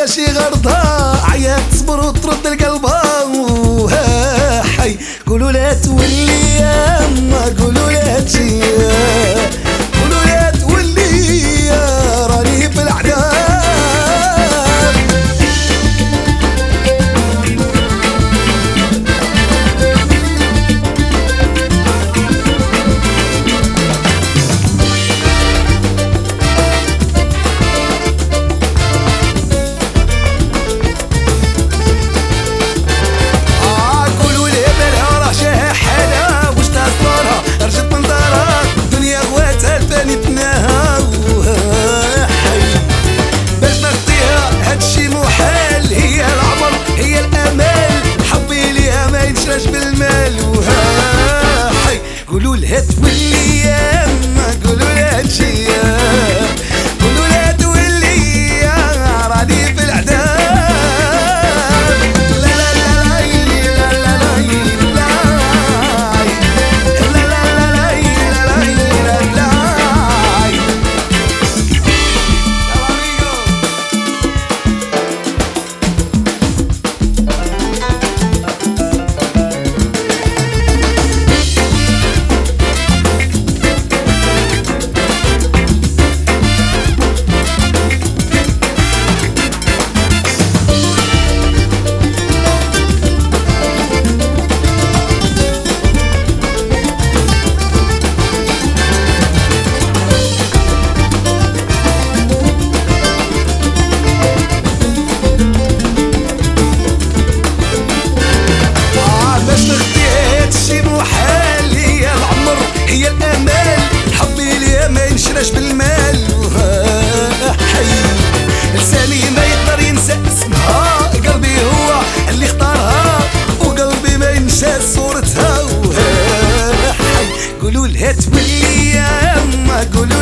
ماشي غرضها، عيات تصبر وترد لقلبها. حي قولوا لا تولي ياما، قولوا لا تجي، قولوا لا تولي راني في العذاب. بالمال وها حي قولوا لها تولي ياما، قولوا لها تجي، قولوا لها تولي راني في العذاب. لا لا لا لا لا لا لا بالمال حي لساني ما يقدر ينسى اسمها، قلبي هو اللي اختارها وقلبي ما ينسى صورتها. حي قولوا لها تولي ياما، قولوا